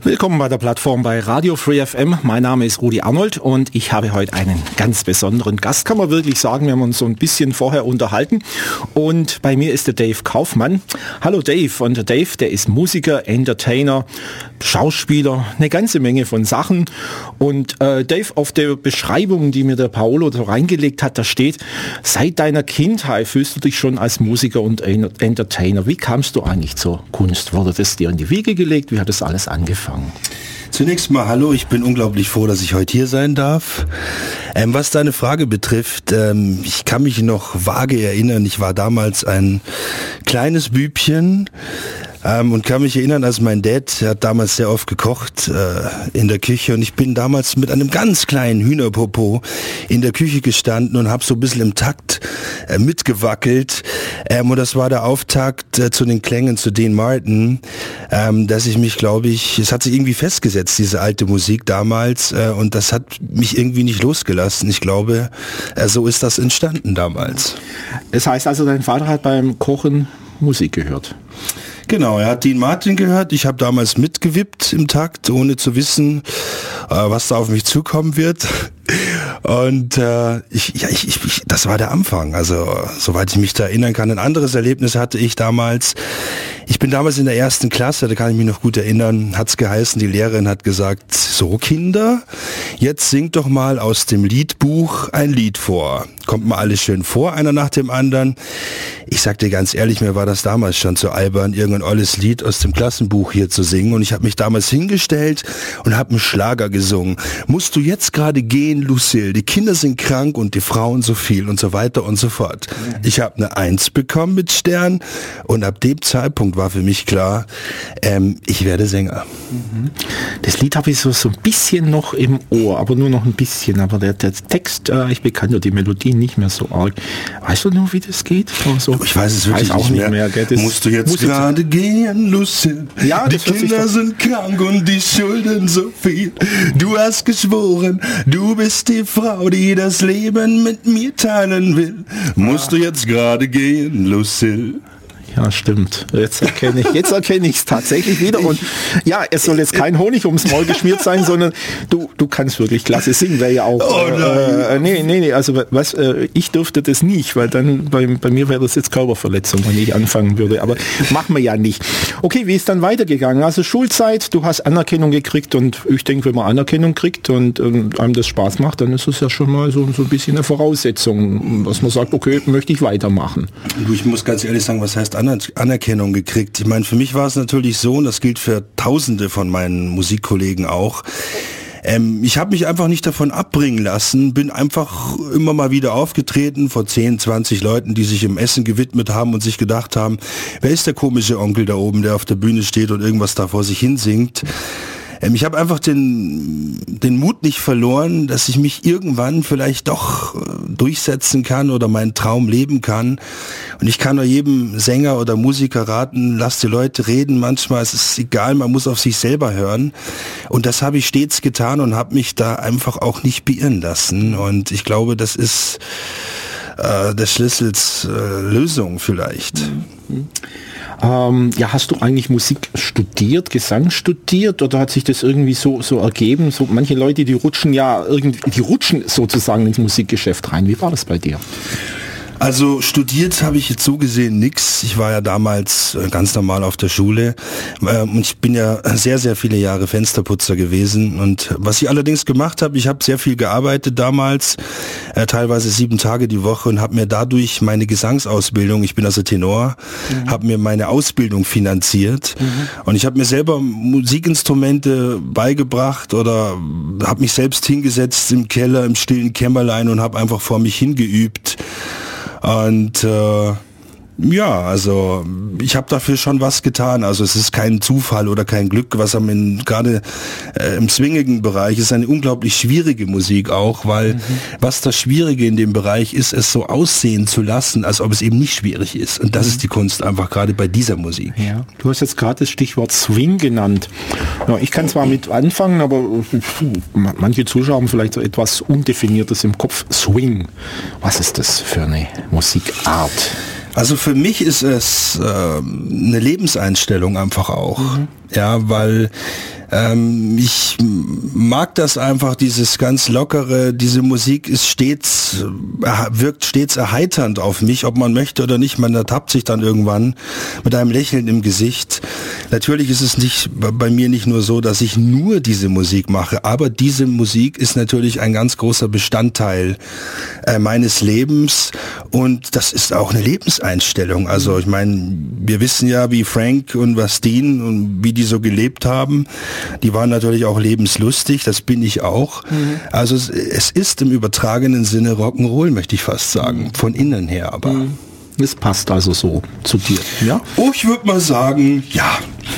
Willkommen bei der Plattform bei Radio Free FM. Mein Name ist Rudi Arnold und ich habe heute einen ganz besonderen Gast, kann man wirklich sagen. Wir haben uns so ein bisschen vorher unterhalten und bei mir ist der Dave Kaufmann. Hallo Dave, und der Dave, der ist Musiker, Entertainer, Schauspieler, eine ganze Menge von Sachen. Und Dave, auf der Beschreibung, die mir der Paolo so reingelegt hat, da steht: Seit deiner Kindheit fühlst du dich schon als Musiker und Entertainer. Wie kamst du eigentlich zur Kunst? Wurde das dir in die Wiege gelegt? Wie hat das alles angefangen? Zunächst mal hallo, ich bin unglaublich froh, dass ich heute hier sein darf. Was deine Frage betrifft, ich kann mich noch vage erinnern, ich war damals ein kleines Bübchen und kann mich erinnern, als mein Dad, der hat damals sehr oft gekocht in der Küche, und ich bin damals mit einem ganz kleinen Hühnerpopo in der Küche gestanden und habe so ein bisschen im Takt mitgewackelt, und das war der Auftakt zu den Klängen zu Dean Martin, dass ich mich, glaube ich, es hat sich irgendwie festgesetzt, diese alte Musik damals, und das hat mich irgendwie nicht losgelassen. Ich glaube, so ist das entstanden damals. Das heißt also, dein Vater hat beim Kochen Musik gehört? Genau, er hat Dean Martin gehört. Ich habe damals mitgewippt im Takt, ohne zu wissen, was da auf mich zukommen wird. Und das war der Anfang. Also soweit ich mich da erinnern kann. Ein anderes Erlebnis hatte ich damals. Ich bin damals in der 1. Klasse, da kann ich mich noch gut erinnern, hat's geheißen, die Lehrerin hat gesagt: So Kinder, jetzt singt doch mal aus dem Liedbuch ein Lied vor. Kommt mal alles schön vor, einer nach dem anderen. Ich sag dir ganz ehrlich, mir war das damals schon zu albern, irgendein olles Lied aus dem Klassenbuch hier zu singen. Und ich habe mich damals hingestellt und habe einen Schlager gesungen. Musst du jetzt gerade gehen, Lucille? Die Kinder sind krank und die Frauen so viel und so weiter und so fort. Ich habe eine 1 bekommen mit Stern, und ab dem Zeitpunkt war für mich klar, ich werde Sänger. Das Lied habe ich so ein bisschen noch im Ohr, aber nur noch ein bisschen. Aber der Text, ich bekannte die Melodie nicht mehr so arg. Weißt du noch, wie das geht? So, ich weiß es wirklich auch nicht mehr. Musst du jetzt gerade gehen, Lucille? Ja, die Kinder sind krank und die schulden so viel. Du hast geschworen, du bist die Frau, die das Leben mit mir teilen will. Musst du jetzt gerade gehen, Lucille? Ja, stimmt. Jetzt erkenne ich es tatsächlich wieder. Und ja, es soll jetzt kein Honig ums Maul geschmiert sein, sondern du kannst wirklich klasse singen, wäre ja auch. Nee, also was, ich dürfte das nicht, weil dann bei mir wäre das jetzt Körperverletzung, wenn ich anfangen würde. Aber machen wir ja nicht. Okay, wie ist dann weitergegangen? Also Schulzeit, du hast Anerkennung gekriegt, und ich denke, wenn man Anerkennung kriegt und einem das Spaß macht, dann ist es ja schon mal so ein bisschen eine Voraussetzung, dass man sagt, okay, möchte ich weitermachen. Ich muss ganz ehrlich sagen, was heißt Anerkennung gekriegt? Ich meine, für mich war es natürlich so, und das gilt für Tausende von meinen Musikkollegen auch, ich habe mich einfach nicht davon abbringen lassen, bin einfach immer mal wieder aufgetreten vor 10, 20 Leuten, die sich im Essen gewidmet haben und sich gedacht haben, wer ist der komische Onkel da oben, der auf der Bühne steht und irgendwas da vor sich hin singt? Ich habe einfach den Mut nicht verloren, dass ich mich irgendwann vielleicht doch durchsetzen kann oder meinen Traum leben kann. Und ich kann nur jedem Sänger oder Musiker raten, lasst die Leute reden. Manchmal ist es egal, man muss auf sich selber hören. Und das habe ich stets getan und habe mich da einfach auch nicht beirren lassen. Und ich glaube, das ist der Schlüssels Lösung vielleicht. Hast du eigentlich Musik studiert, Gesang studiert, oder hat sich das irgendwie so ergeben? So manche Leute, die rutschen sozusagen ins Musikgeschäft rein. Wie war das bei dir? Also studiert habe ich jetzt so gesehen nix. Ich war ja damals ganz normal auf der Schule und ich bin ja sehr, sehr viele Jahre Fensterputzer gewesen. Und was ich allerdings gemacht habe, ich habe sehr viel gearbeitet damals, teilweise 7 Tage die Woche, und habe mir dadurch meine Gesangsausbildung, ich bin also Tenor, habe mir meine Ausbildung finanziert, und ich habe mir selber Musikinstrumente beigebracht oder habe mich selbst hingesetzt im Keller, im stillen Kämmerlein und habe einfach vor mich hingeübt. Und also ich habe dafür schon was getan. Also es ist kein Zufall oder kein Glück, was gerade im swingigen Bereich ist eine unglaublich schwierige Musik auch, weil was das Schwierige in dem Bereich ist, es so aussehen zu lassen, als ob es eben nicht schwierig ist. Und das ist die Kunst einfach gerade bei dieser Musik. Ja, du hast jetzt gerade das Stichwort Swing genannt. Ja, ich kann zwar mit anfangen, aber manche Zuschauer haben vielleicht so etwas Undefiniertes im Kopf. Swing, was ist das für eine Musikart? Also für mich ist es eine Lebenseinstellung einfach auch. Ja, weil ich mag das einfach, dieses ganz lockere, diese Musik ist wirkt stets erheiternd auf mich, ob man möchte oder nicht, man ertappt sich dann irgendwann mit einem Lächeln im Gesicht. Natürlich ist es nicht bei mir nicht nur so, dass ich nur diese Musik mache, aber diese Musik ist natürlich ein ganz großer Bestandteil meines Lebens und das ist auch eine Lebenseinstellung. Also ich meine, wir wissen ja, wie Frank und Bastien und wie die so gelebt haben. Die waren natürlich auch lebenslustig, das bin ich auch. Also es ist im übertragenen Sinne Rock'n'Roll, möchte ich fast sagen, von innen her aber. Es passt also so zu dir, ja? Oh, ich würde mal sagen, ja.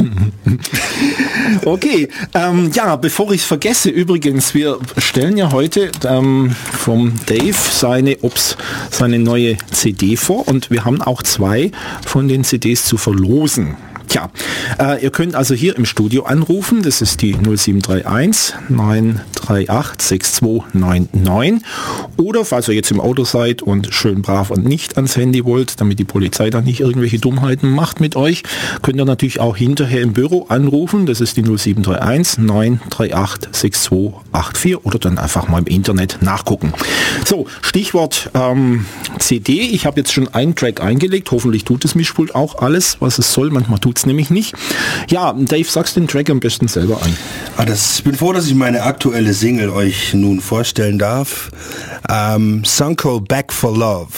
Okay, ja, bevor ich es vergesse, übrigens, wir stellen ja heute vom Dave seine neue CD vor und wir haben auch 2 von den CDs zu verlosen. Tja, ihr könnt also hier im Studio anrufen, das ist die 0731 938 6299 oder falls ihr jetzt im Auto seid und schön brav und nicht ans Handy wollt, damit die Polizei dann nicht irgendwelche Dummheiten macht mit euch, könnt ihr natürlich auch hinterher im Büro anrufen, das ist die 0731 938 6284 oder dann einfach mal im Internet nachgucken. So, Stichwort CD, ich habe jetzt schon einen Track eingelegt, hoffentlich tut das Mischpult auch alles, was es soll, manchmal tut es nämlich nicht. Ja, Dave, sagst den Track am besten selber an. Ich bin froh, dass ich meine aktuelle Single euch nun vorstellen darf. Song called Back for Love.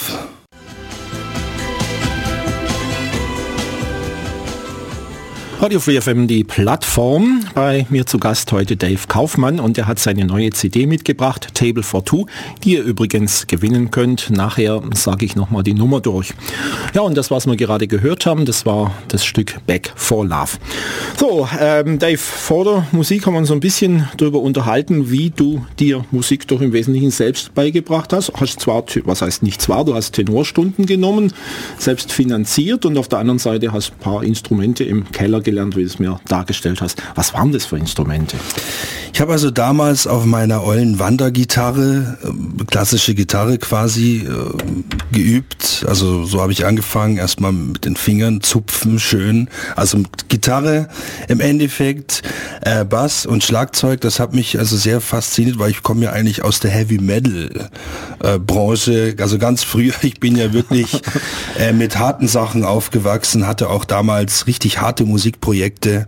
Radio Free FM, die Plattform. Bei mir zu Gast heute Dave Kaufmann und er hat seine neue CD mitgebracht, Table for Two, die ihr übrigens gewinnen könnt. Nachher sage ich nochmal die Nummer durch. Ja, und das, was wir gerade gehört haben, das war das Stück Back for Love. So, Dave, vor der Musik haben wir uns so ein bisschen darüber unterhalten, wie du dir Musik doch im Wesentlichen selbst beigebracht hast. Hast zwar, was heißt nicht zwar, du hast Tenorstunden genommen, selbst finanziert und auf der anderen Seite hast ein paar Instrumente im Keller gelernt, wie du es mir dargestellt hast. Was waren das für Instrumente? Ich habe also damals auf meiner ollen Wandergitarre, klassische Gitarre quasi, geübt. Also so habe ich angefangen, erstmal mit den Fingern zupfen, schön. Also Gitarre im Endeffekt, Bass und Schlagzeug, das hat mich also sehr fasziniert, weil ich komme ja eigentlich aus der Heavy Metal Branche, also ganz früher, ich bin ja wirklich mit harten Sachen aufgewachsen, hatte auch damals richtig harte Musikprojekte.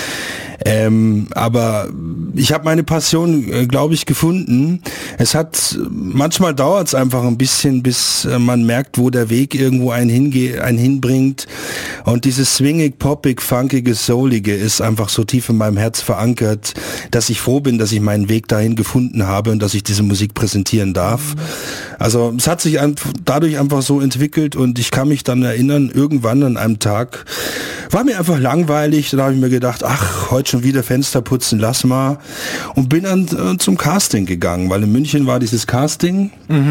Aber ich habe meine Passion, glaube ich, gefunden. Manchmal dauert es einfach ein bisschen, bis man merkt, wo der Weg irgendwo einen hinbringt. Und dieses swingig, poppig, funkige, soulige ist einfach so tief in meinem Herz verankert, dass ich froh bin, dass ich meinen Weg dahin gefunden habe und dass ich diese Musik präsentieren darf. Also es hat sich dadurch einfach so entwickelt und ich kann mich dann erinnern, irgendwann an einem Tag war mir einfach langweilig, da habe ich mir gedacht, ach, heute schon wieder Fenster putzen, lass mal. Und bin dann zum Casting gegangen, weil in München war dieses Casting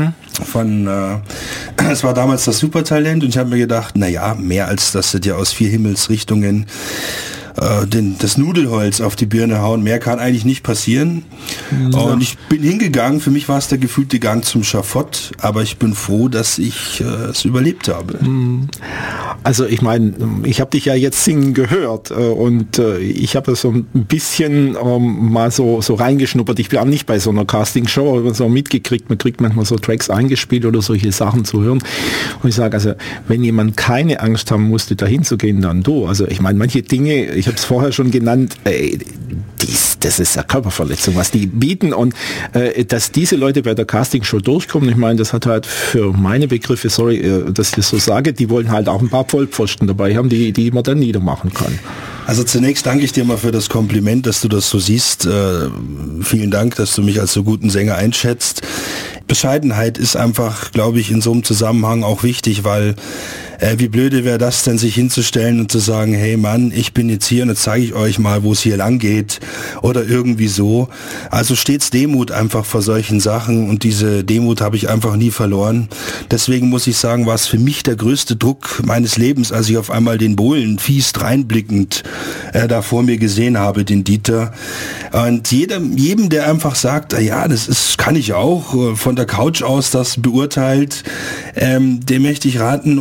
es war damals das Supertalent und ich habe mir gedacht, naja, mehr als das sind ja aus 4 Himmelsrichtungen das Nudelholz auf die Birne hauen, mehr kann eigentlich nicht passieren. Ja. Und ich bin hingegangen, für mich war es der gefühlte Gang zum Schafott, aber ich bin froh, dass ich es überlebt habe. Also ich meine, ich habe dich ja jetzt singen gehört und ich habe so ein bisschen mal so reingeschnuppert. Ich bin auch nicht bei so einer Castingshow, aber so mitgekriegt, man kriegt manchmal so Tracks eingespielt oder solche Sachen zu hören. Und ich sage, also wenn jemand keine Angst haben musste, dahin zu gehen, dann du. Also ich meine, manche Dinge, ich habe es vorher schon genannt, das ist eine Körperverletzung, was die bieten und dass diese Leute bei der Castingshow durchkommen, ich meine, das hat halt für meine Begriffe, sorry, dass ich das so sage, die wollen halt auch ein paar Vollpfosten dabei haben, die man dann niedermachen kann. Also zunächst danke ich dir mal für das Kompliment, dass du das so siehst. Vielen Dank, dass du mich als so guten Sänger einschätzt. Bescheidenheit ist einfach, glaube ich, in so einem Zusammenhang auch wichtig, weil wie blöde wäre das denn, sich hinzustellen und zu sagen, hey Mann, ich bin jetzt hier und jetzt zeige ich euch mal, wo es hier lang geht oder irgendwie so. Also stets Demut einfach vor solchen Sachen und diese Demut habe ich einfach nie verloren. Deswegen muss ich sagen, war es für mich der größte Druck meines Lebens, als ich auf einmal den Bohlen fies reinblickend da vor mir gesehen habe, den Dieter. Und jedem, der einfach sagt, ja, kann ich auch, von der Couch aus das beurteilt, dem möchte ich raten oder empfehlen,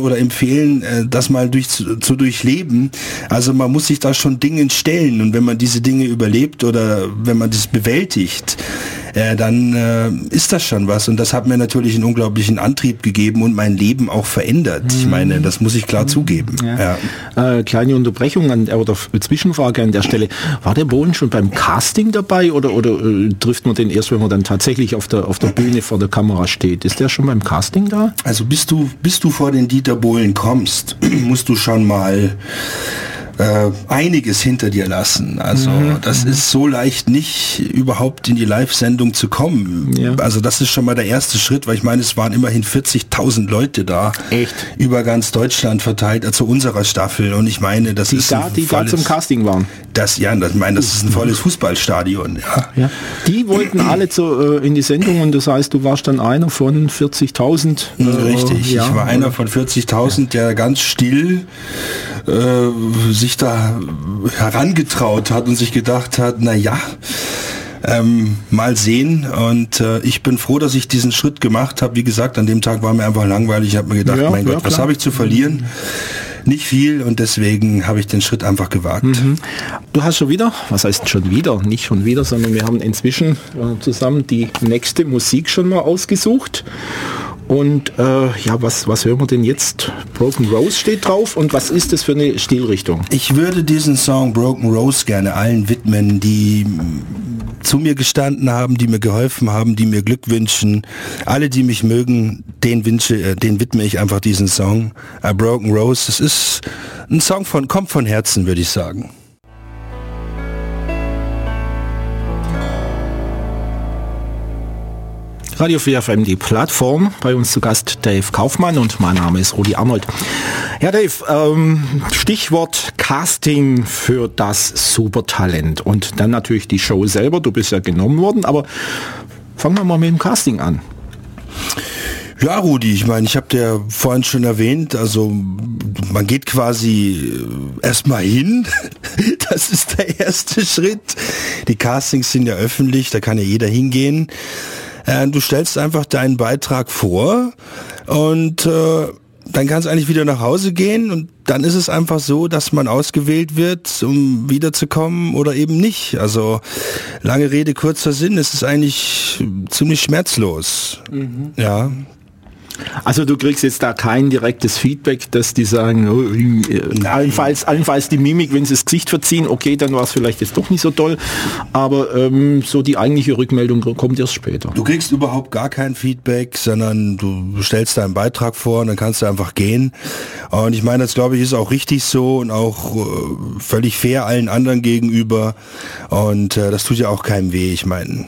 empfehlen, das mal zu durchleben. Also man muss sich da schon Dingen stellen und wenn man diese Dinge überlebt oder wenn man das bewältigt, dann ist das schon was. Und das hat mir natürlich einen unglaublichen Antrieb gegeben und mein Leben auch verändert. Ich meine, das muss ich klar zugeben. Ja. Kleine Unterbrechung oder Zwischenfrage an der Stelle. War der Bohlen schon beim Casting dabei oder trifft man den erst, wenn man dann tatsächlich auf der Bühne vor der Kamera steht? Ist der schon beim Casting da? Also bis du vor den Dieter Bohlen kommst, musst du schon mal einiges hinter dir lassen. Also das ist so leicht nicht, überhaupt in die Live-Sendung zu kommen. Ja. Also das ist schon mal der erste Schritt, weil ich meine, es waren immerhin 40.000 Leute da. Echt? Über ganz Deutschland verteilt, zu unserer Staffel. Und ich meine, das ist die da zum Casting waren. Das ist ein volles Fußballstadion. Ja. Die wollten alle in die Sendung und das heißt, du warst dann einer von 40.000. Richtig, ich war einer von 40.000, der ganz still sich da herangetraut hat und sich gedacht hat, mal sehen. Und ich bin froh, dass ich diesen Schritt gemacht habe. Wie gesagt, an dem Tag war mir einfach langweilig. Ich habe mir gedacht, mein Gott, was habe ich zu verlieren? Nicht viel und deswegen habe ich den Schritt einfach gewagt. Du hast schon wieder, was heißt schon wieder? Nicht schon wieder, sondern wir haben inzwischen zusammen die nächste Musik schon mal ausgesucht. Und was hören wir denn jetzt? Broken Rose steht drauf und was ist das für eine Stilrichtung? Ich würde diesen Song Broken Rose gerne allen widmen, die zu mir gestanden haben, die mir geholfen haben, die mir Glück wünschen. Alle, die mich mögen, den widme ich einfach diesen Song. Broken Rose, es ist ein Song kommt von Herzen, würde ich sagen. Radio 4 FM, die Plattform. Bei uns zu Gast Dave Kaufmann und mein Name ist Rudi Arnold. Ja, Dave, Stichwort Casting für das Supertalent und dann natürlich die Show selber. Du bist ja genommen worden, aber fangen wir mal mit dem Casting an. Ja, Rudi, ich meine, ich habe dir vorhin schon erwähnt, also man geht quasi erstmal hin, das ist der erste Schritt. Die Castings sind ja öffentlich, da kann ja jeder hingehen. Du stellst einfach deinen Beitrag vor und dann kannst du eigentlich wieder nach Hause gehen und dann ist es einfach so, dass man ausgewählt wird, um wiederzukommen oder eben nicht. Also lange Rede, kurzer Sinn, es ist eigentlich ziemlich schmerzlos. Ja. Also du kriegst jetzt da kein direktes Feedback, dass die sagen, allenfalls die Mimik, wenn sie das Gesicht verziehen, okay, dann war es vielleicht jetzt doch nicht so toll, aber so die eigentliche Rückmeldung kommt erst später. Du kriegst überhaupt gar kein Feedback, sondern du stellst deinen Beitrag vor und dann kannst du einfach gehen. Und ich meine, das glaube ich ist auch richtig so und auch völlig fair allen anderen gegenüber und das tut ja auch keinem weh, ich meine.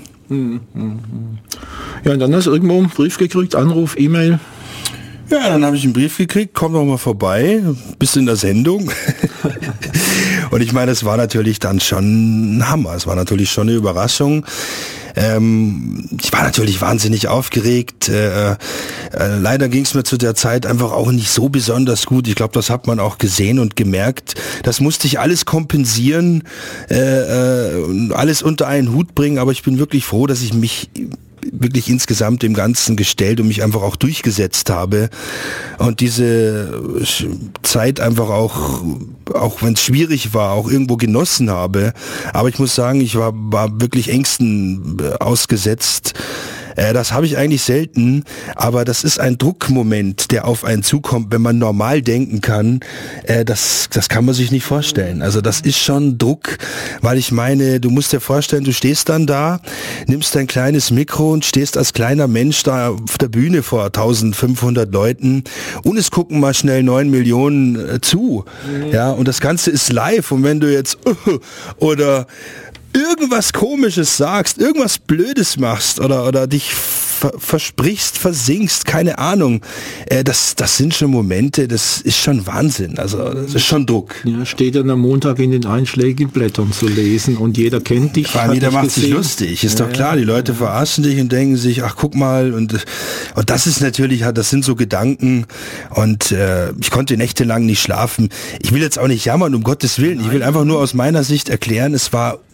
Ja, und dann hast du irgendwo einen Brief gekriegt, Anruf, E-Mail. Ja, dann habe ich einen Brief gekriegt, komm doch mal vorbei, bist in der Sendung. Und ich meine, es war natürlich dann schon ein Hammer, es war natürlich schon eine Überraschung. Ich war natürlich wahnsinnig aufgeregt. Leider ging es mir zu der Zeit einfach auch nicht so besonders gut. Ich glaube, das hat man auch gesehen und gemerkt. Das musste ich alles kompensieren, alles unter einen Hut bringen. Aber ich bin wirklich froh, dass ich mich wirklich insgesamt dem Ganzen gestellt und mich einfach auch durchgesetzt habe und diese Zeit einfach auch wenn es schwierig war, auch irgendwo genossen habe. Aber ich muss sagen, ich war wirklich Ängsten ausgesetzt. Das habe ich eigentlich selten, aber das ist ein Druckmoment, der auf einen zukommt, wenn man normal denken kann. Das kann man sich nicht vorstellen. Also das ist schon Druck, weil ich meine, du musst dir vorstellen, du stehst dann da, nimmst dein kleines Mikro und stehst als kleiner Mensch da auf der Bühne vor 1500 Leuten und es gucken mal schnell 9 Millionen zu. Ja, und das Ganze ist live und wenn du jetzt oder irgendwas Komisches sagst, irgendwas Blödes machst oder dich versprichst, versinkst, keine Ahnung. Das sind schon Momente, das ist schon Wahnsinn. Also das ist schon Druck. Ja, steht dann am Montag in den einschlägigen Blättern zu lesen und jeder kennt dich. Vor allem jeder macht sich lustig, ist doch klar. Die Leute verarschen dich und denken sich, ach guck mal. Und das ist natürlich, das sind so Gedanken und ich konnte nächtelang nicht schlafen. Ich will jetzt auch nicht jammern, um Gottes Willen. Ich will einfach nur aus meiner Sicht erklären, es war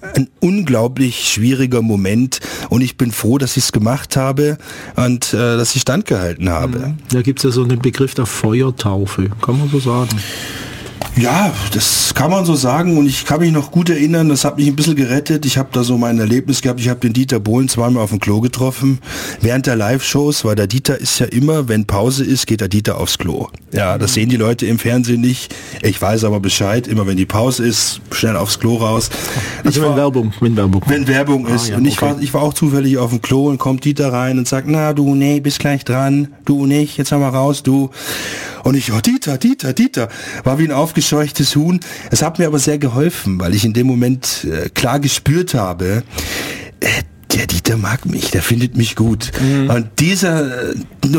ein unglaublich schwieriger Moment und ich bin froh, dass ich es gemacht habe und dass ich standgehalten habe. Da gibt es ja so einen Begriff der Feuertaufe, kann man so sagen. Ja, das kann man so sagen und ich kann mich noch gut erinnern, das hat mich ein bisschen gerettet. Ich habe da so mein Erlebnis gehabt, ich habe den Dieter Bohlen zweimal auf dem Klo getroffen, während der Live-Shows, weil der Dieter ist ja immer, wenn Pause ist, geht der Dieter aufs Klo. Ja, das sehen die Leute im Fernsehen nicht, ich weiß aber Bescheid, immer wenn die Pause ist, schnell aufs Klo raus. Also wenn Werbung ist. Ja, und ich war auch zufällig auf dem Klo und kommt Dieter rein und sagt, na du, nee, bist gleich dran, du nicht, jetzt haben wir raus, du. Und ich, oh, Dieter, war wie ein aufgescheuchtes Huhn. Es hat mir aber sehr geholfen, weil ich in dem Moment klar gespürt habe, der Dieter mag mich, der findet mich gut. Und dieser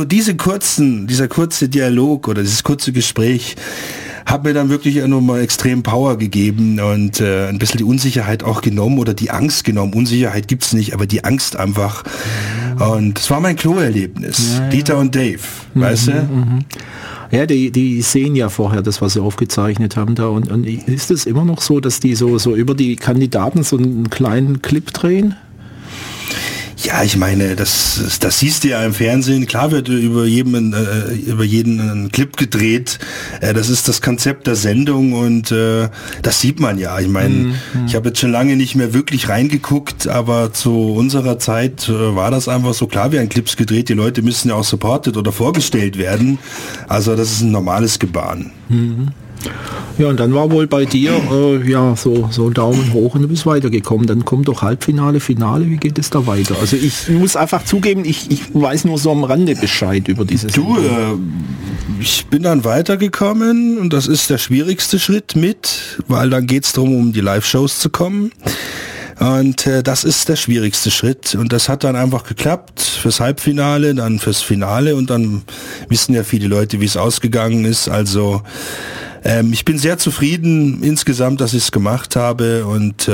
kurze Dialog oder dieses kurze Gespräch hat mir dann wirklich nochmal extrem Power gegeben und ein bisschen die Unsicherheit auch genommen oder die Angst genommen. Unsicherheit gibt's nicht, aber die Angst einfach. Und es war mein Klo-Erlebnis. Ja. Dieter und Dave, weißt du? Ja, die sehen ja vorher das, was sie aufgezeichnet haben da. Und ist es immer noch so, dass die so über die Kandidaten so einen kleinen Clip drehen? Ja, ich meine, das siehst du ja im Fernsehen. Klar wird über jeden ein Clip gedreht. Das ist das Konzept der Sendung und das sieht man ja. Ich meine, ich habe jetzt schon lange nicht mehr wirklich reingeguckt, aber zu unserer Zeit war das einfach so. Klar werden Clips gedreht. Die Leute müssen ja auch supported oder vorgestellt werden. Also das ist ein normales Gebaren. Ja, und dann war wohl bei dir so Daumen hoch und du bist weitergekommen. Dann kommt doch Halbfinale, Finale. Wie geht es da weiter? Also ich muss einfach zugeben, ich weiß nur so am Rande Bescheid über dieses. Ich bin dann weitergekommen und das ist der schwierigste Schritt weil dann geht es darum, um die Live-Shows zu kommen. Und das ist der schwierigste Schritt und das hat dann einfach geklappt fürs Halbfinale, dann fürs Finale und dann wissen ja viele Leute, wie es ausgegangen ist. Also ich bin sehr zufrieden insgesamt, dass ich es gemacht habe und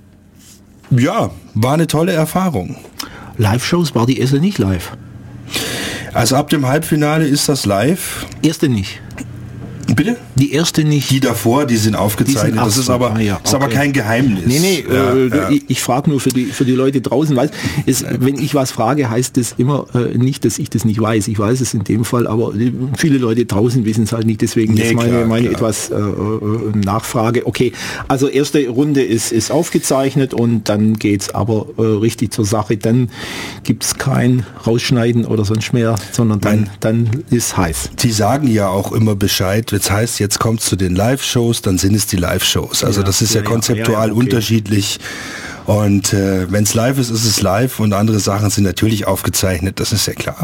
war eine tolle Erfahrung. Live-Shows war die erste nicht live? Also ab dem Halbfinale ist das live. Erste nicht? Bitte? Die erste nicht. Die davor, die sind aufgezeichnet. Das ist aber kein Geheimnis. Nee. Ich frage nur für die Leute draußen. Wenn ich was frage, heißt das immer nicht, dass ich das nicht weiß. Ich weiß es in dem Fall, aber viele Leute draußen wissen es halt nicht. Deswegen ist meine etwas Nachfrage. Okay, also erste Runde ist aufgezeichnet und dann geht's aber richtig zur Sache. Dann gibt's kein Rausschneiden oder sonst mehr, sondern dann ist heiß. Sie sagen ja auch immer Bescheid. Das heißt, jetzt kommt es zu den Live-Shows, dann sind es die Live-Shows. Also das ist ja konzeptual unterschiedlich. Und wenn es live ist, ist es live und andere Sachen sind natürlich aufgezeichnet, das ist ja klar.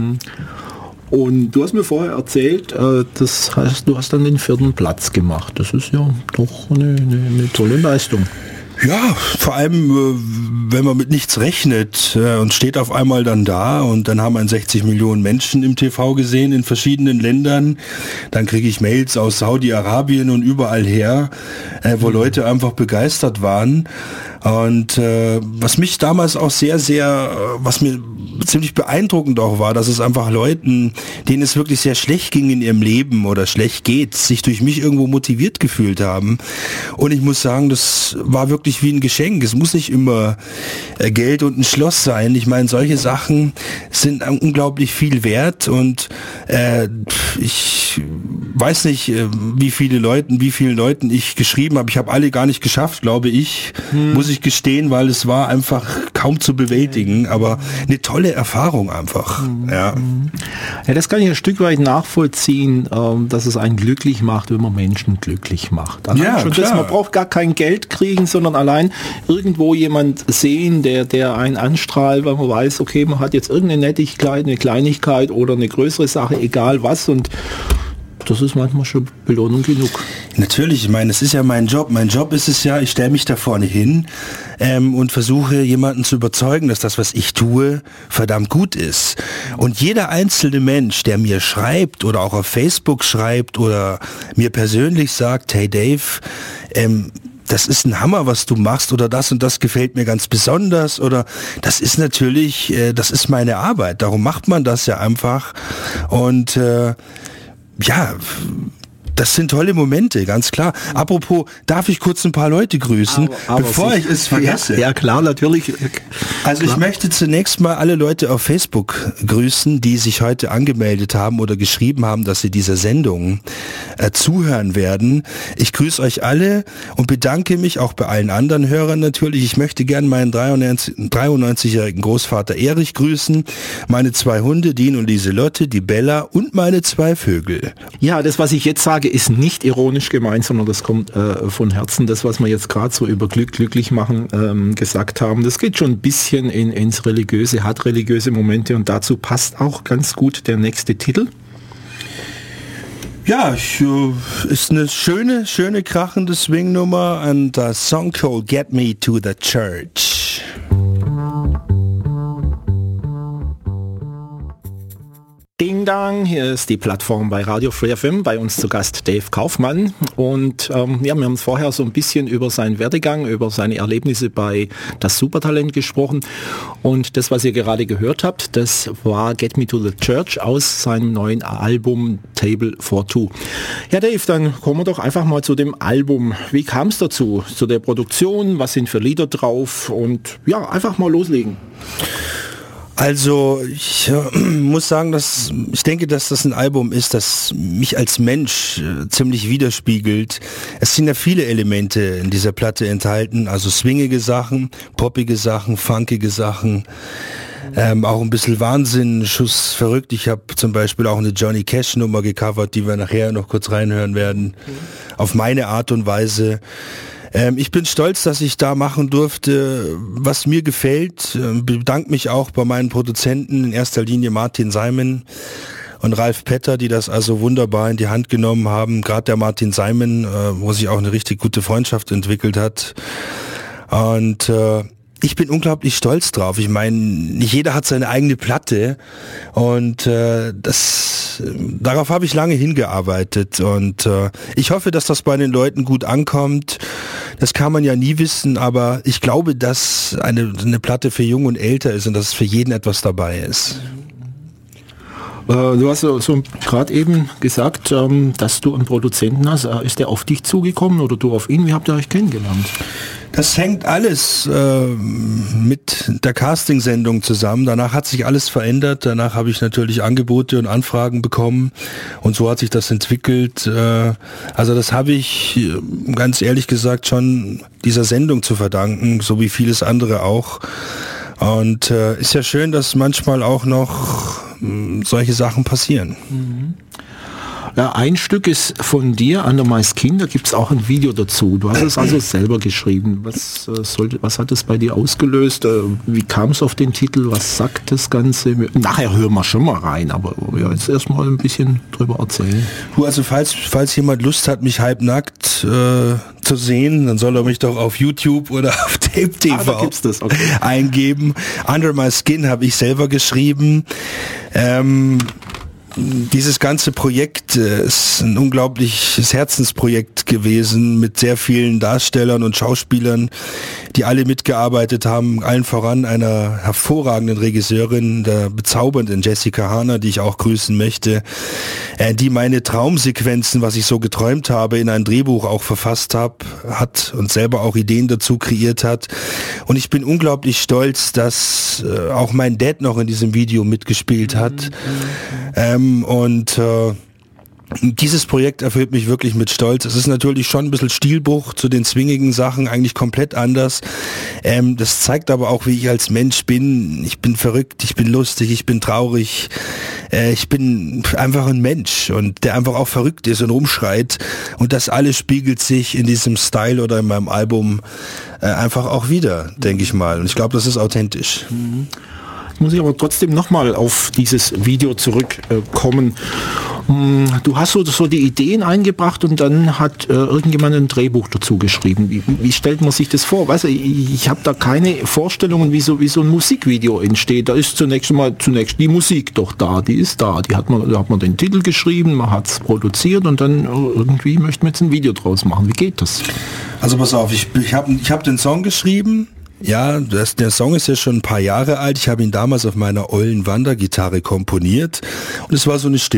Und du hast mir vorher erzählt, das heißt, du hast dann den 4. Platz gemacht. Das ist ja doch eine tolle Leistung. Ja, vor allem, wenn man mit nichts rechnet und steht auf einmal dann da und dann haben 60 Millionen Menschen im TV gesehen in verschiedenen Ländern, dann kriege ich Mails aus Saudi-Arabien und überall her, wo Leute einfach begeistert waren. Und was mich damals auch was mir ziemlich beeindruckend auch war, dass es einfach Leuten, denen es wirklich sehr schlecht ging in ihrem Leben oder schlecht geht, sich durch mich irgendwo motiviert gefühlt haben. Und ich muss sagen, das war wirklich wie ein Geschenk. Es muss nicht immer Geld und ein Schloss sein. Ich meine, solche Sachen sind unglaublich viel wert und ich weiß nicht, wie vielen Leuten ich geschrieben habe. Ich habe alle gar nicht geschafft, glaube ich, muss ich gestehen, weil es war einfach kaum zu bewältigen, aber eine tolle Erfahrung einfach. Ja, das kann ich ein Stück weit nachvollziehen, dass es einen glücklich macht, wenn man Menschen glücklich macht. Man braucht gar kein Geld kriegen, sondern allein irgendwo jemand sehen, der einen anstrahlt, weil man weiß, okay, man hat jetzt irgendeine Nettigkeit, eine Kleinigkeit oder eine größere Sache, egal was, und das ist manchmal schon Belohnung genug. Natürlich, ich meine, es ist ja mein Job. Mein Job ist es ja, ich stelle mich da vorne hin und versuche jemanden zu überzeugen, dass das, was ich tue, verdammt gut ist. Und jeder einzelne Mensch, der mir schreibt oder auch auf Facebook schreibt oder mir persönlich sagt, hey Dave, das ist ein Hammer, was du machst oder das und das gefällt mir ganz besonders oder das ist natürlich, das ist meine Arbeit. Darum macht man das ja einfach und das sind tolle Momente, ganz klar. Apropos, darf ich kurz ein paar Leute grüßen, bevor ich es vergesse? Ja, klar, natürlich. Also ich möchte zunächst mal alle Leute auf Facebook grüßen, die sich heute angemeldet haben oder geschrieben haben, dass sie dieser Sendung zuhören werden. Ich grüße euch alle und bedanke mich auch bei allen anderen Hörern natürlich. Ich möchte gerne meinen 93-jährigen Großvater Erich grüßen, meine 2 Hunde, Dean und Lieselotte, die Bella und meine 2 Vögel. Ja, das, was ich jetzt sage, ist nicht ironisch gemeint, sondern das kommt von Herzen. Das, was wir jetzt gerade so über glücklich machen gesagt haben, das geht schon ein bisschen ins Religiöse, hat religiöse Momente und dazu passt auch ganz gut der nächste Titel. Ja, ist eine schöne krachende Swing-Nummer und das Song called Get Me to the Church. Ding Dang, hier ist die Plattform bei Radio Free FM, bei uns zu Gast Dave Kaufmann und wir haben vorher so ein bisschen über seinen Werdegang, über seine Erlebnisse bei Das Supertalent gesprochen und das, was ihr gerade gehört habt, das war Get Me to the Church aus seinem neuen Album Table for Two. Ja Dave, dann kommen wir doch einfach mal zu dem Album. Wie kam es dazu, zu der Produktion, was sind für Lieder drauf und ja, einfach mal loslegen. Also ich muss sagen, ich denke, dass das ein Album ist, das mich als Mensch ziemlich widerspiegelt. Es sind ja viele Elemente in dieser Platte enthalten, also swingige Sachen, poppige Sachen, funkige Sachen, auch ein bisschen Wahnsinn, Schuss verrückt. Ich habe zum Beispiel auch eine Johnny Cash Nummer gecovert, die wir nachher noch kurz reinhören werden, auf meine Art und Weise. Ich bin stolz, dass ich da machen durfte, was mir gefällt. Bedanke mich auch bei meinen Produzenten, in erster Linie Martin Simon und Ralf Petter, die das also wunderbar in die Hand genommen haben. Gerade der Martin Simon, wo sich auch eine richtig gute Freundschaft entwickelt hat. Und ich bin unglaublich stolz drauf. Ich meine, nicht jeder hat seine eigene Platte und darauf habe ich lange hingearbeitet und ich hoffe, dass das bei den Leuten gut ankommt. Das kann man ja nie wissen, aber ich glaube, dass eine Platte für Jung und Älter ist und dass für jeden etwas dabei ist. Du hast so gerade eben gesagt, dass du einen Produzenten hast. Ist der auf dich zugekommen oder du auf ihn? Wie habt ihr euch kennengelernt? Das hängt alles mit der Castingsendung zusammen. Danach hat sich alles verändert. Danach habe ich natürlich Angebote und Anfragen bekommen und so hat sich das entwickelt. Also das habe ich ganz ehrlich gesagt schon dieser Sendung zu verdanken, so wie vieles andere auch. Und ist ja schön, dass manchmal auch noch solche Sachen passieren. Mhm. Ja, ein Stück ist von dir, Under My Skin, da gibt es auch ein Video dazu. Du hast es also selber geschrieben. Was hat es bei dir ausgelöst? Wie kam es auf den Titel? Was sagt das Ganze? Nachher hören wir schon mal rein, aber ja, jetzt erstmal ein bisschen drüber erzählen. Also falls jemand Lust hat, mich halbnackt zu sehen, dann soll er mich doch auf YouTube oder auf Tape TV eingeben. Under My Skin habe ich selber geschrieben. Dieses ganze Projekt ist ein unglaubliches Herzensprojekt gewesen mit sehr vielen Darstellern und Schauspielern, die alle mitgearbeitet haben, allen voran einer hervorragenden Regisseurin, der bezaubernden Jessica Harner, die ich auch grüßen möchte, die meine Traumsequenzen, was ich so geträumt habe, in ein Drehbuch auch verfasst hat und selber auch Ideen dazu kreiert hat. Und ich bin unglaublich stolz, dass auch mein Dad noch in diesem Video mitgespielt hat. Dieses Projekt erfüllt mich wirklich mit Stolz. Es ist natürlich schon ein bisschen Stilbruch zu den swingigen Sachen, eigentlich komplett anders. Das zeigt aber auch, wie ich als Mensch bin. Ich bin verrückt, ich bin lustig, ich bin traurig. Ich bin einfach ein Mensch und der einfach auch verrückt ist und rumschreit. Und das alles spiegelt sich in diesem Style oder in meinem Album einfach auch wieder, denke ich mal. Und ich glaube, das ist authentisch. Mhm. Muss ich aber trotzdem nochmal auf dieses Video zurückkommen. Du hast so die Ideen eingebracht und dann hat irgendjemand ein Drehbuch dazu geschrieben. Wie stellt man sich das vor? Weißt du, ich habe da keine Vorstellungen, wie so ein Musikvideo entsteht. Da ist zunächst die Musik doch da, die ist da. Da hat man den Titel geschrieben, man hat es produziert und dann irgendwie möchte man jetzt ein Video draus machen. Wie geht das? Also pass auf, ich hab den Song geschrieben Ja, der Song ist ja schon ein paar Jahre alt. Ich habe ihn damals auf meiner ollen Wandergitarre komponiert und es war so eine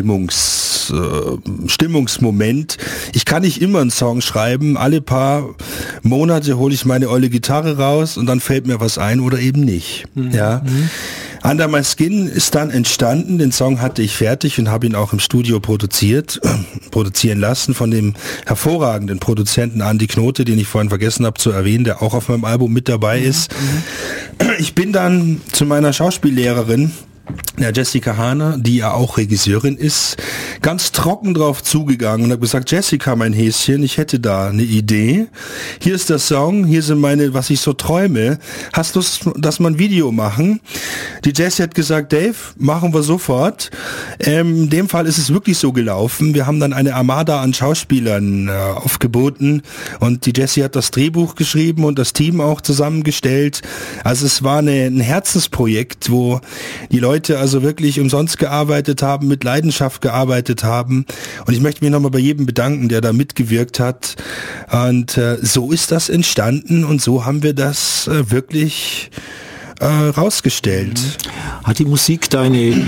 Stimmungsmoment. Ich kann nicht immer einen Song schreiben. Alle paar Monate hole ich meine olle Gitarre raus und dann fällt mir was ein oder eben nicht. Ja. Under My Skin ist dann entstanden, den Song hatte ich fertig und habe ihn auch im Studio produzieren lassen von dem hervorragenden Produzenten Andi Knote, den ich vorhin vergessen habe zu erwähnen, der auch auf meinem Album mit dabei ist. Ich bin dann zu meiner Schauspiellehrerin, der Jessica Hahner, die ja auch Regisseurin ist, ganz trocken drauf zugegangen und habe gesagt, Jessica, mein Häschen, ich hätte da eine Idee. Hier ist der Song, hier sind meine, was ich so träume. Hast du Lust, dass wir ein Video machen? Die Jessie hat gesagt, Dave, machen wir sofort. In dem Fall ist es wirklich so gelaufen. Wir haben dann eine Armada an Schauspielern aufgeboten und die Jessie hat das Drehbuch geschrieben und das Team auch zusammengestellt. Also es war ein Herzensprojekt, wo die Leute also wirklich umsonst gearbeitet haben, mit Leidenschaft gearbeitet haben. Und ich möchte mich nochmal bei jedem bedanken, der da mitgewirkt hat. Und so ist das entstanden und so haben wir das wirklich rausgestellt. Hat die Musik deine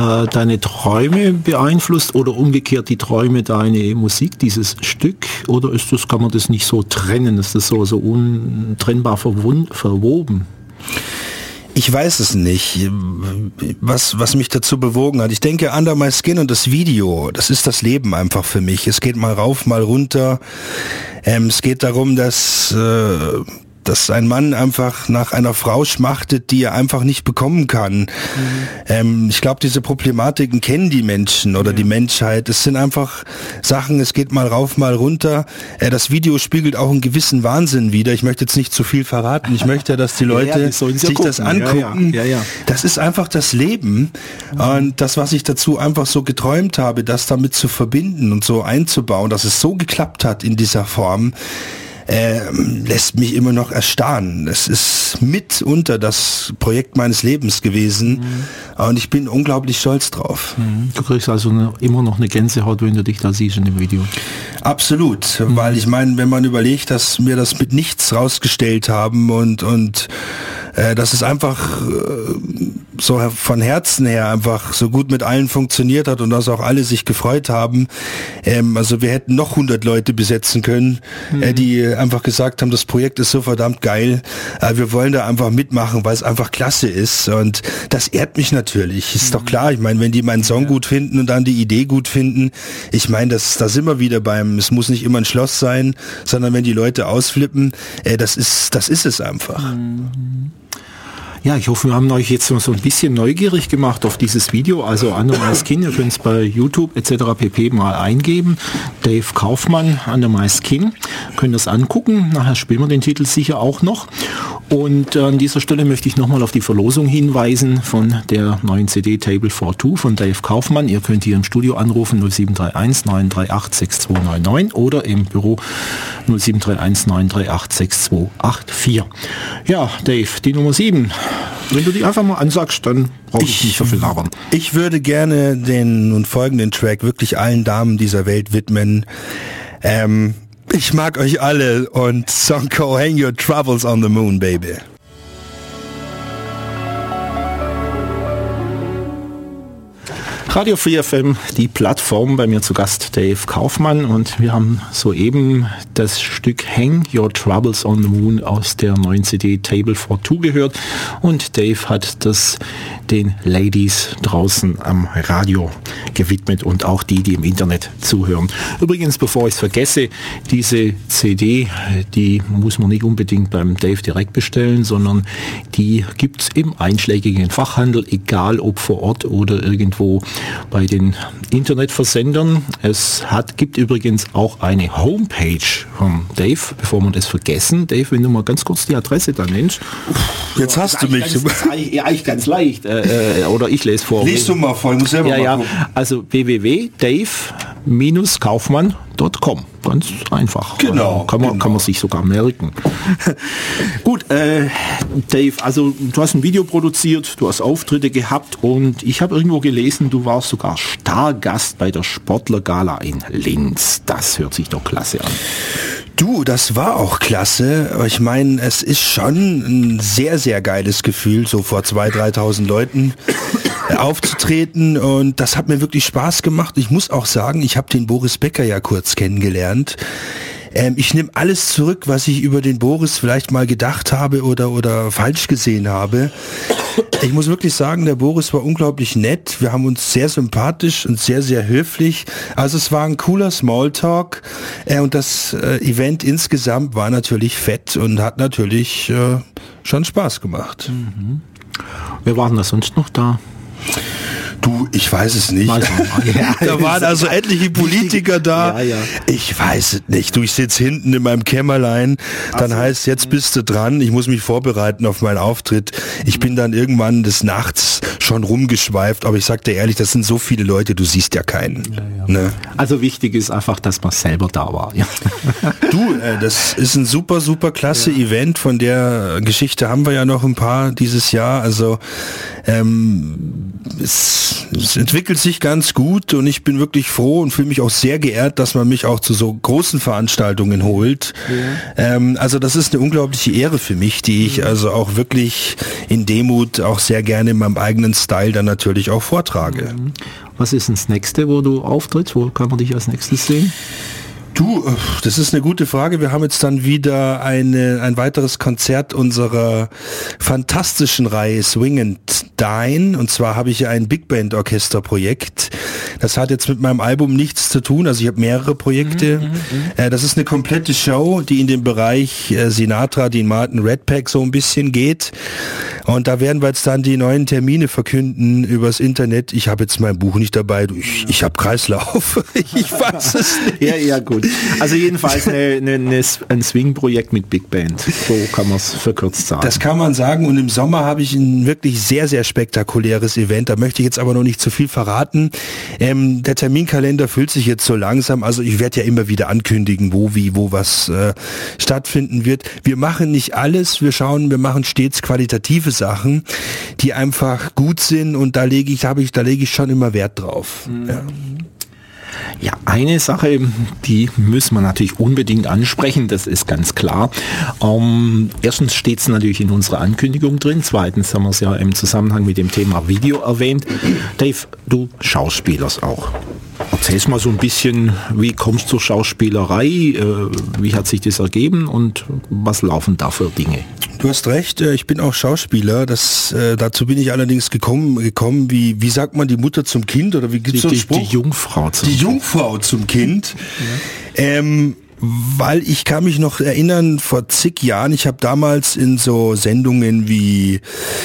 Träume beeinflusst oder umgekehrt die Träume deine Musik, dieses Stück? Oder kann man das nicht so trennen? Ist das so untrennbar verwoben? Ich weiß es nicht, was mich dazu bewogen hat. Ich denke, Under My Skin und das Video, das ist das Leben einfach für mich. Es geht mal rauf, mal runter. Es geht darum, dass ein Mann einfach nach einer Frau schmachtet, die er einfach nicht bekommen kann. Ich glaube, diese Problematiken kennen die Menschen oder die Menschheit. Es sind einfach Sachen, es geht mal rauf, mal runter. Das Video spiegelt auch einen gewissen Wahnsinn wider. Ich möchte jetzt nicht zu viel verraten. Ich möchte, dass die Leute sich das angucken. Ja. Das ist einfach das Leben. Und das, was ich dazu einfach so geträumt habe, das damit zu verbinden und so einzubauen, dass es so geklappt hat in dieser Form, lässt mich immer noch erstarren. Es ist mitunter das Projekt meines Lebens gewesen und ich bin unglaublich stolz drauf. Du kriegst also immer noch eine Gänsehaut, wenn du dich da siehst in dem Video. Absolut, weil ich meine, wenn man überlegt, dass wir das mit nichts rausgestellt haben und dass es einfach so von Herzen her einfach so gut mit allen funktioniert hat und dass auch alle sich gefreut haben. Also wir hätten noch 100 Leute besetzen können, die einfach gesagt haben, das Projekt ist so verdammt geil. Wir wollen da einfach mitmachen, weil es einfach klasse ist. Und das ehrt mich natürlich. Ist doch klar. Ich meine, wenn die meinen Song gut finden und dann die Idee gut finden, ich meine, da sind wir wieder es muss nicht immer ein Schloss sein, sondern wenn die Leute ausflippen, das ist es einfach. Ja, ich hoffe, wir haben euch jetzt so ein bisschen neugierig gemacht auf dieses Video. Also Under My Skin, ihr könnt es bei YouTube etc. pp. Mal eingeben. Dave Kaufmann, Under My Skin. Könnt das angucken. Nachher spielen wir den Titel sicher auch noch. Und an dieser Stelle möchte ich nochmal auf die Verlosung hinweisen von der neuen CD Table for Two von Dave Kaufmann. Ihr könnt hier im Studio anrufen 0731 938 6299 oder im Büro 0731 938 6284. Ja, Dave, die Nummer 7. Wenn du die einfach mal ansagst, dann brauche ich nicht so viel labern. Ich würde gerne den nun folgenden Track wirklich allen Damen dieser Welt widmen. Ich mag euch alle und Song called Hang Your Troubles on the Moon, Baby. Radio Free FM, die Plattform, bei mir zu Gast Dave Kaufmann und wir haben soeben das Stück Hang Your Troubles on the Moon aus der neuen CD Table for Two gehört und Dave hat das den Ladies draußen am Radio gewidmet und auch die im Internet zuhören. Übrigens, bevor ich es vergesse, diese CD, die muss man nicht unbedingt beim Dave direkt bestellen, sondern die gibt es im einschlägigen Fachhandel, egal ob vor Ort oder irgendwo bei den Internetversendern. Es gibt übrigens auch eine Homepage von Dave, bevor wir das vergessen. Dave, wenn du mal ganz kurz die Adresse da nennst. Jetzt hast du mich. Eigentlich ganz leicht. Oder ich lese vor. Lies du mal vor, ich muss selber mal gucken. Also www.dave-kaufmann.com. Ganz einfach. Genau. Kann man sich sogar merken. Gut, Dave, also du hast ein Video produziert, du hast Auftritte gehabt und ich habe irgendwo gelesen, du warst sogar Stargast bei der Sportlergala in Linz. Das hört sich doch klasse an. Du, das war auch klasse. Aber ich meine, es ist schon ein sehr, sehr geiles Gefühl, so vor 2.000, 3.000 Leuten aufzutreten. Und das hat mir wirklich Spaß gemacht. Ich muss auch sagen, ich habe den Boris Becker ja kurz kennengelernt. Ich nehme alles zurück, was ich über den Boris vielleicht mal gedacht habe oder falsch gesehen habe. Ich muss wirklich sagen, der Boris war unglaublich nett. Wir haben uns sehr sympathisch und sehr, sehr höflich. Also es war ein cooler Smalltalk. Und das Event insgesamt war natürlich fett und hat natürlich schon Spaß gemacht. Mhm. Wer war denn da sonst noch da? Du, ich weiß es nicht. Da waren also etliche Politiker da. Ja. Ich weiß es nicht. Du, ich sitze hinten in meinem Kämmerlein. Dann heißt, jetzt bist du dran. Ich muss mich vorbereiten auf meinen Auftritt. Ich bin dann irgendwann des Nachts schon rumgeschweift. Aber ich sag dir ehrlich, das sind so viele Leute, du siehst ja keinen. Ja. Ne? Also wichtig ist einfach, dass man selber da war. Ja. Du, das ist ein super, super klasse Event. Von der Geschichte haben wir ja noch ein paar dieses Jahr. Also es entwickelt sich ganz gut und ich bin wirklich froh und fühle mich auch sehr geehrt, dass man mich auch zu so großen Veranstaltungen holt. Ja. Also das ist eine unglaubliche Ehre für mich, die ich also auch wirklich in Demut auch sehr gerne in meinem eigenen Style dann natürlich auch vortrage. Was ist denn das nächste, wo du auftrittst? Wo kann man dich als nächstes sehen? Du, das ist eine gute Frage. Wir haben jetzt dann wieder ein weiteres Konzert unserer fantastischen Reihe Swing and Dine. Und zwar habe ich ja ein Big Band Orchesterprojekt. Das hat jetzt mit meinem Album nichts zu tun. Also ich habe mehrere Projekte. Das ist eine komplette Show, die in den Bereich Sinatra, Dean Martin, Red Pack so ein bisschen geht. Und da werden wir jetzt dann die neuen Termine verkünden übers Internet. Ich habe jetzt mein Buch nicht dabei. Ich habe Kreislauf. Ich weiß es nicht. Ja, gut. Also jedenfalls ein Swing-Projekt mit Big Band. So kann man es verkürzt sagen. Das kann man sagen. Und im Sommer habe ich ein wirklich sehr, sehr spektakuläres Event. Da möchte ich jetzt aber noch nicht zu viel verraten. Der Terminkalender füllt sich jetzt so langsam. Also ich werde ja immer wieder ankündigen, wo was stattfinden wird. Wir machen nicht alles. Wir machen stets qualitative Sachen, die einfach gut sind. Und da lege ich schon immer Wert drauf. Ja. Ja, eine Sache, die müssen wir natürlich unbedingt ansprechen, das ist ganz klar. Erstens steht es natürlich in unserer Ankündigung drin, zweitens haben wir es ja im Zusammenhang mit dem Thema Video erwähnt. Dave, du schauspielerst auch. Erzähl's mal so ein bisschen, wie kommst du zur Schauspielerei, wie hat sich das ergeben und was laufen da für Dinge? Du hast recht, ich bin auch Schauspieler. Dazu bin ich allerdings gekommen, wie sagt man, die Mutter zum Kind oder wie gibt's so einen Spruch? Die Jungfrau zum Kind. Die Jungfrau zum Kind. Ja. Weil ich kann mich noch erinnern, vor zig Jahren, ich habe damals in so Sendungen wie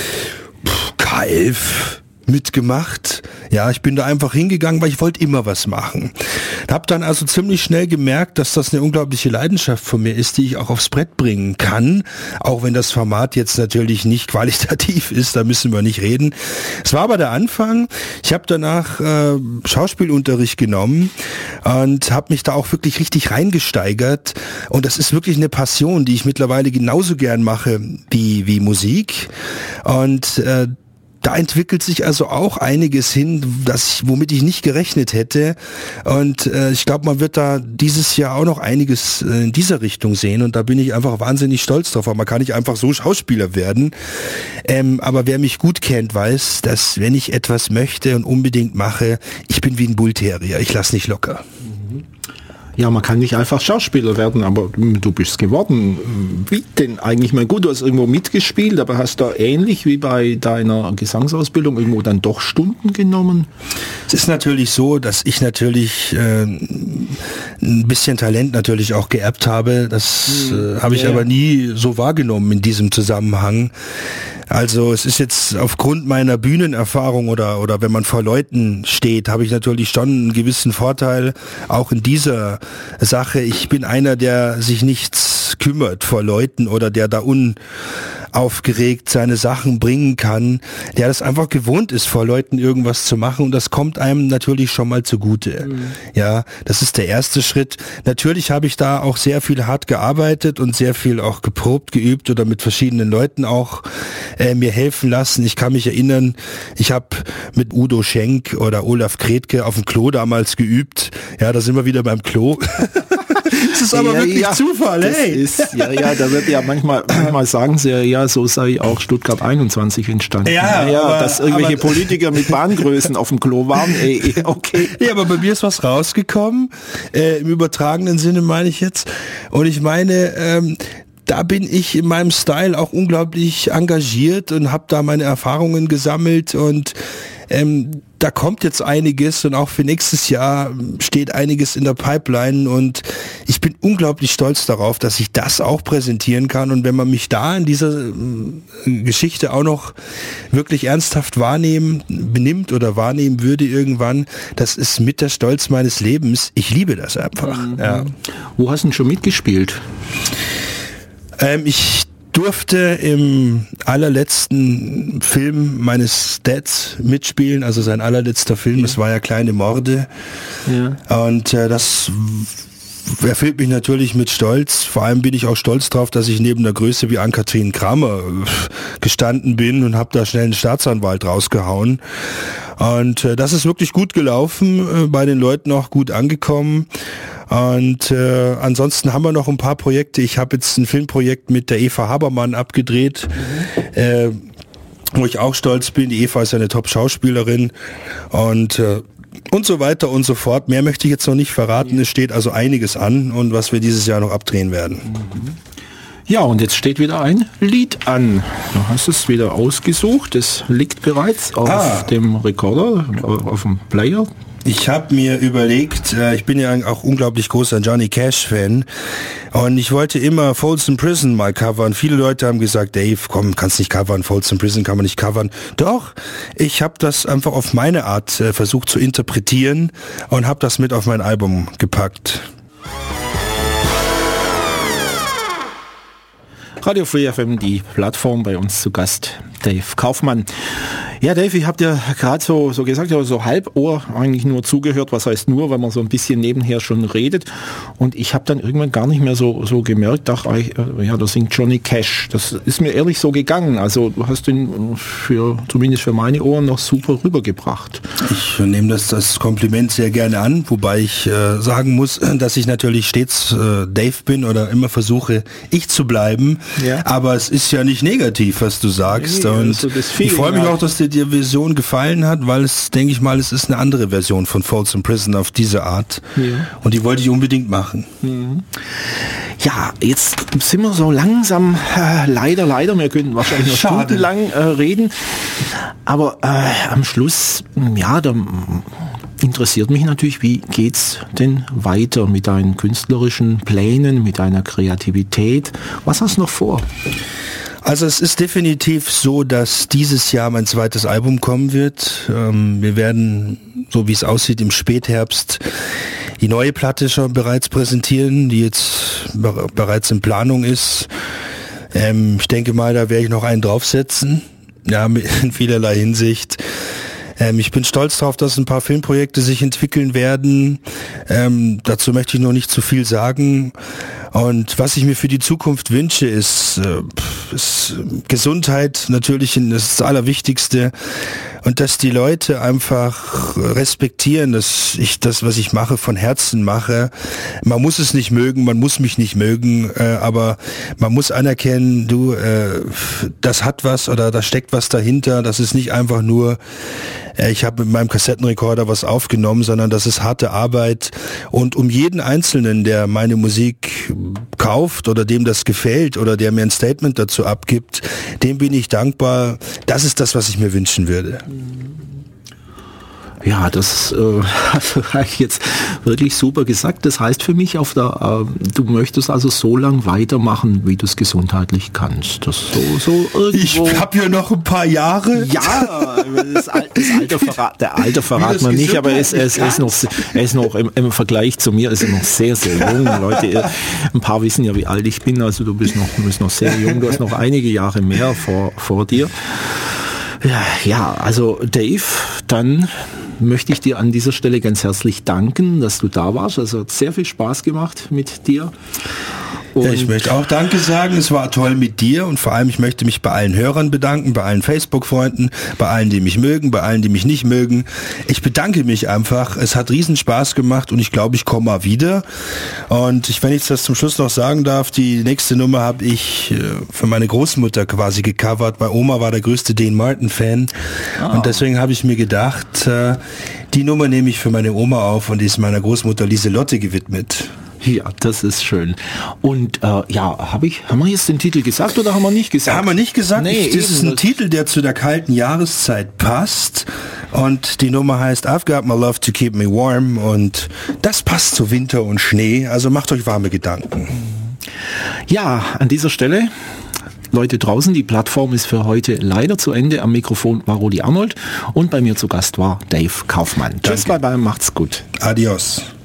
K11 mitgemacht. Ja, ich bin da einfach hingegangen, weil ich wollte immer was machen. Hab dann also ziemlich schnell gemerkt, dass das eine unglaubliche Leidenschaft von mir ist, die ich auch aufs Brett bringen kann, auch wenn das Format jetzt natürlich nicht qualitativ ist, da müssen wir nicht reden. Es war aber der Anfang. Ich habe danach Schauspielunterricht genommen und habe mich da auch wirklich richtig reingesteigert und das ist wirklich eine Passion, die ich mittlerweile genauso gern mache wie Musik und da entwickelt sich also auch einiges hin, womit ich nicht gerechnet hätte. Und ich glaube, man wird da dieses Jahr auch noch einiges in dieser Richtung sehen. Und da bin ich einfach wahnsinnig stolz drauf. Aber man kann nicht einfach so Schauspieler werden. Aber wer mich gut kennt, weiß, dass wenn ich etwas möchte und unbedingt mache, ich bin wie ein Bullterrier. Ich lasse nicht locker. Ja, man kann nicht einfach Schauspieler werden, aber du bist geworden. Wie denn eigentlich? Ich meine, gut, du hast irgendwo mitgespielt, aber hast da ähnlich wie bei deiner Gesangsausbildung irgendwo dann doch Stunden genommen? Es ist natürlich so, dass ich natürlich ein bisschen Talent natürlich auch geerbt habe. Das habe ich aber nie so wahrgenommen in diesem Zusammenhang. Also es ist jetzt aufgrund meiner Bühnenerfahrung oder wenn man vor Leuten steht, habe ich natürlich schon einen gewissen Vorteil, auch in dieser Sache. Ich bin einer, der sich nichts kümmert vor Leuten oder der da unaufgeregt seine Sachen bringen kann, der das einfach gewohnt ist, vor Leuten irgendwas zu machen und das kommt einem natürlich schon mal zugute. Ja, das ist der erste Schritt. Natürlich habe ich da auch sehr viel hart gearbeitet und sehr viel auch geprobt, geübt oder mit verschiedenen Leuten auch mir helfen lassen. Ich kann mich erinnern, ich habe mit Udo Schenk oder Olaf Kretke auf dem Klo damals geübt. Ja, da sind wir wieder beim Klo. Das ist aber wirklich Zufall, hey. Da wird ja manchmal sagen sie ja, so sei auch Stuttgart 21 entstanden. Dass irgendwelche Politiker mit Bahngrößen auf dem Klo waren, okay. Ja, aber bei mir ist was rausgekommen, im übertragenen Sinne meine ich jetzt. Und ich meine, da bin ich in meinem Style auch unglaublich engagiert und habe da meine Erfahrungen gesammelt und da kommt jetzt einiges und auch für nächstes Jahr steht einiges in der Pipeline und ich bin unglaublich stolz darauf, dass ich das auch präsentieren kann und wenn man mich da in dieser Geschichte auch noch wirklich ernsthaft wahrnehmen würde irgendwann, das ist mit der Stolz meines Lebens. Ich liebe das einfach. Ja. Wo hast du denn schon mitgespielt? Ich durfte im allerletzten Film meines Dads mitspielen, also sein allerletzter Film, das war ja Kleine Morde. Ja. Und das erfüllt mich natürlich mit Stolz. Vor allem bin ich auch stolz drauf, dass ich neben der Größe wie Ann-Kathrin Kramer gestanden bin und habe da schnell einen Staatsanwalt rausgehauen. Und das ist wirklich gut gelaufen, bei den Leuten auch gut angekommen. Und ansonsten haben wir noch ein paar Projekte. Ich habe jetzt ein Filmprojekt mit der Eva Habermann abgedreht, wo ich auch stolz bin. Die Eva ist eine Top-Schauspielerin und so weiter und so fort. Mehr möchte ich jetzt noch nicht verraten. Es steht also einiges an und was wir dieses Jahr noch abdrehen werden. Ja, und jetzt steht wieder ein Lied an. Du hast es wieder ausgesucht. Es liegt bereits auf dem Recorder, auf dem Player. Ich habe mir überlegt, ich bin ja auch unglaublich großer Johnny Cash-Fan und ich wollte immer Folsom Prison mal covern. Viele Leute haben gesagt, Dave, komm, kannst nicht covern, Folsom Prison kann man nicht covern. Doch, ich habe das einfach auf meine Art versucht zu interpretieren und habe das mit auf mein Album gepackt. Radio Free FM, die Plattform, bei uns zu Gast Dave Kaufmann. Ja, Dave, ich habe dir gerade so gesagt, aber so halb Ohr eigentlich nur zugehört. Was heißt nur, weil man so ein bisschen nebenher schon redet. Und ich habe dann irgendwann gar nicht mehr so gemerkt, da singt Johnny Cash. Das ist mir ehrlich so gegangen. Also du hast ihn zumindest für meine Ohren noch super rübergebracht. Ich nehme das Kompliment sehr gerne an, wobei ich sagen muss, dass ich natürlich stets Dave bin oder immer versuche, ich zu bleiben. Ja. Aber es ist ja nicht negativ, was du sagst. Nee, und ich freue mich auch, dass dir die Version gefallen hat, weil es, denke ich mal, es ist eine andere Version von Folsom Prison auf diese Art. Ja. Und die wollte ich unbedingt machen. Mhm. Ja, jetzt sind wir so langsam, leider, wir könnten wahrscheinlich noch stundenlang reden. Aber am Schluss, da interessiert mich natürlich, wie geht's denn weiter mit deinen künstlerischen Plänen, mit deiner Kreativität? Was hast du noch vor? Also es ist definitiv so, dass dieses Jahr mein zweites Album kommen wird. Wir werden, so wie es aussieht, im Spätherbst die neue Platte schon bereits präsentieren, die jetzt bereits in Planung ist. Ich denke mal, da werde ich noch einen draufsetzen, ja, in vielerlei Hinsicht. Ich bin stolz darauf, dass ein paar Filmprojekte sich entwickeln werden. Dazu möchte ich noch nicht zu viel sagen. Und was ich mir für die Zukunft wünsche, ist Gesundheit natürlich das Allerwichtigste. Und dass die Leute einfach respektieren, dass ich das, was ich mache, von Herzen mache. Man muss es nicht mögen, man muss mich nicht mögen, aber man muss anerkennen, das hat was oder da steckt was dahinter. Das ist nicht einfach nur, ich habe mit meinem Kassettenrekorder was aufgenommen, sondern das ist harte Arbeit. Und um jeden Einzelnen, der meine Musik kauft oder dem das gefällt oder der mir ein Statement dazu abgibt, dem bin ich dankbar. Das ist das, was ich mir wünschen würde. Ja, das habe ich jetzt wirklich super gesagt. Das heißt für mich, du möchtest also so lang weitermachen, wie du es gesundheitlich kannst. Das so irgendwo. Ich habe ja noch ein paar Jahre. Ja, der Alter verraten man nicht, aber es ist noch im Vergleich zu mir ist er noch sehr, sehr jung. Leute, ein paar wissen ja, wie alt ich bin. Also du bist noch sehr jung. Du hast noch einige Jahre mehr vor dir. Ja, also Dave, dann möchte ich dir an dieser Stelle ganz herzlich danken, dass du da warst. Also hat sehr viel Spaß gemacht mit dir. Ja, ich möchte auch Danke sagen. Es war toll mit dir und vor allem ich möchte mich bei allen Hörern bedanken, bei allen Facebook-Freunden, bei allen, die mich mögen, bei allen, die mich nicht mögen. Ich bedanke mich einfach. Es hat riesen Spaß gemacht und ich glaube, ich komme mal wieder. Und wenn ich das zum Schluss noch sagen darf, die nächste Nummer habe ich für meine Großmutter quasi gecovert. Meine Oma war der größte Dean Martin-Fan und deswegen habe ich mir gedacht, die Nummer nehme ich für meine Oma auf und die ist meiner Großmutter Lieselotte gewidmet. Ja, das ist schön. Und haben wir jetzt den Titel gesagt oder haben wir nicht gesagt? Haben wir nicht gesagt. Nee, das ist ein Titel, der zu der kalten Jahreszeit passt. Und die Nummer heißt I've Got My Love to Keep Me Warm. Und das passt zu Winter und Schnee. Also macht euch warme Gedanken. Ja, an dieser Stelle, Leute draußen, die Plattform ist für heute leider zu Ende. Am Mikrofon war Rudi Arnold und bei mir zu Gast war Dave Kaufmann. Tschüss, bye bye, macht's gut. Adios.